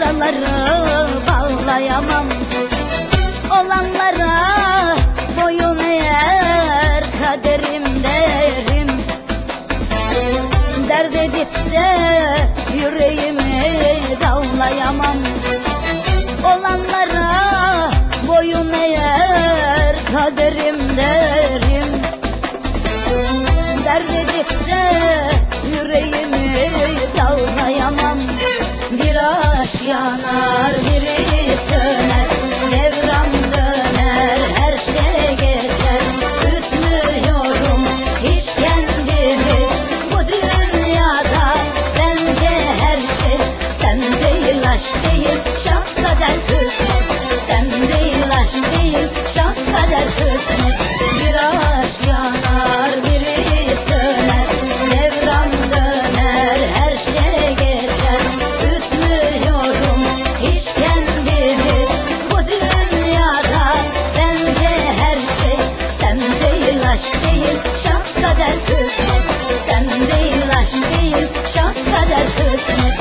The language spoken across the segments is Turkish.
Karaları bağlayamam, olanlara boyun eğer kaderim derim. Dert edip de yüreğimi dağlayamam, olanlara boyun eğer kaderim derim. Dert edip de yüreğimi dağlayamam. Bir aşk yanar, biri söner, devran döner, her şey geçer. Üzmüyorum hiç kendimi bu dünyada, bence her şey sen değil, aşk değil, şans kader kısmet. Sen değil, aşk değil, şans kader kısmet. Bir aşk yanar, biri söner, devran döner, her şey geçer. Üzmüyorum hiç kendimi bu dünyada, bence her şey sen değil, aşk değil, şans kader kısmet. Sen değil, aşk değil, şans kader kısmet.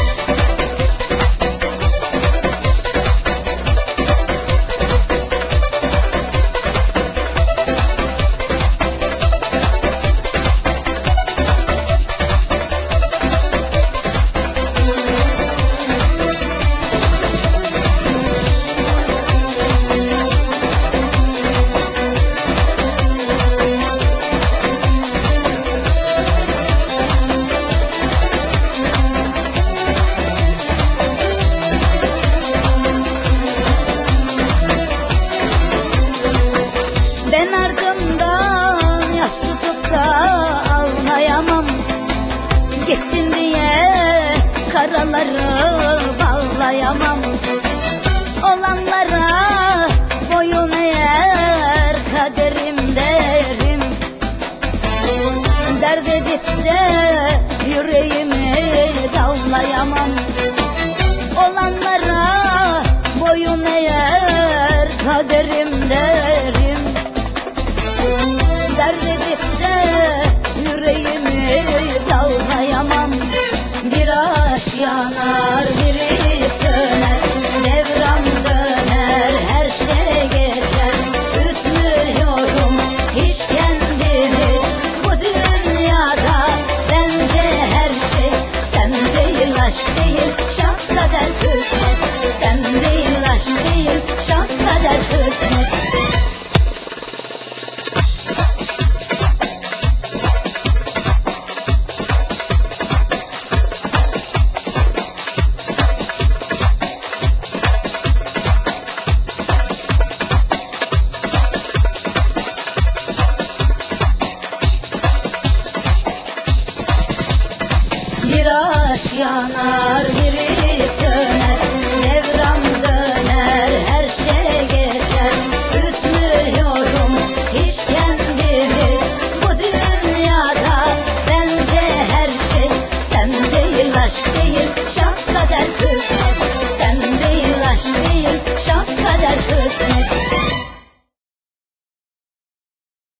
Ben ardından yas tutup da ağlayamam, gittin diye karaları bağlayamam. Olanlara boyun eğer kaderim derim. Dert edip de yüreğimi dağlayamam, olanlara boyun eğer kaderim derim. Dert edip de yüreğimi dağlayamam. Bir aşk yanar, biri söner, devran döner, her şey geçer. Üzmüyorum hiç kendimi bu dünyada, bence her şey sen değil, aşk değil, şans kader kısmet. Sen değil, aşk değil, şans kader kısmet. Bir aşk yanar, biri söner, devran döner, her şey geçer. Üzmüyorum hiç kendimi bu dünyada, bence her şey sen değil, aşk değil, şans kader kısmet. Sen değil, aşk değil, şans kader kısmet.